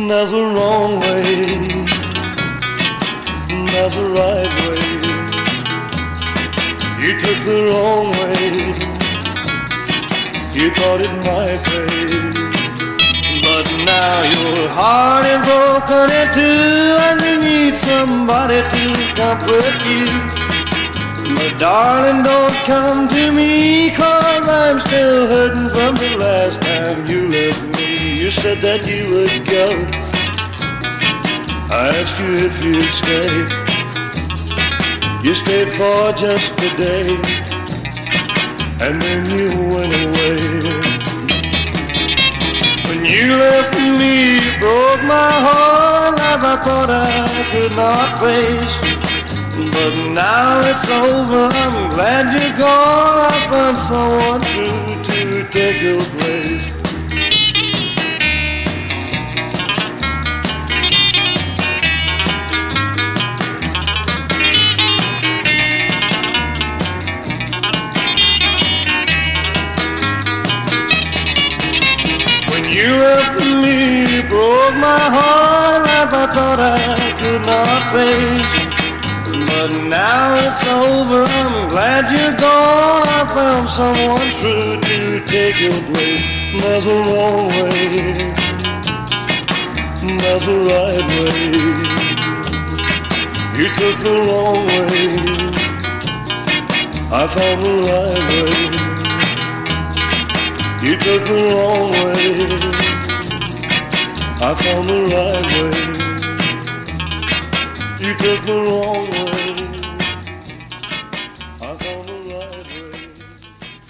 There's a wrong way, there's a right way. You took the wrong way, you thought it might pay. But now your heart is broken in two and you need somebody to comfort you. But darling, don't come to me, 'cause I'm still hurting from the last time you left me. You said that you would go, I asked you if you'd stay. You stayed for just a day, and then you went away. When you left me, you broke my whole life. I thought I could not face, but now it's over, I'm glad you're gone. I found someone true to take your place. You left me, you broke my heart. Life I thought I could not face, but now it's over, I'm glad you're gone. I found someone true to take your place. There's a wrong way, there's a right way. You took the wrong way, I found the right way. You took the wrong way, I found the right way. You took the wrong way.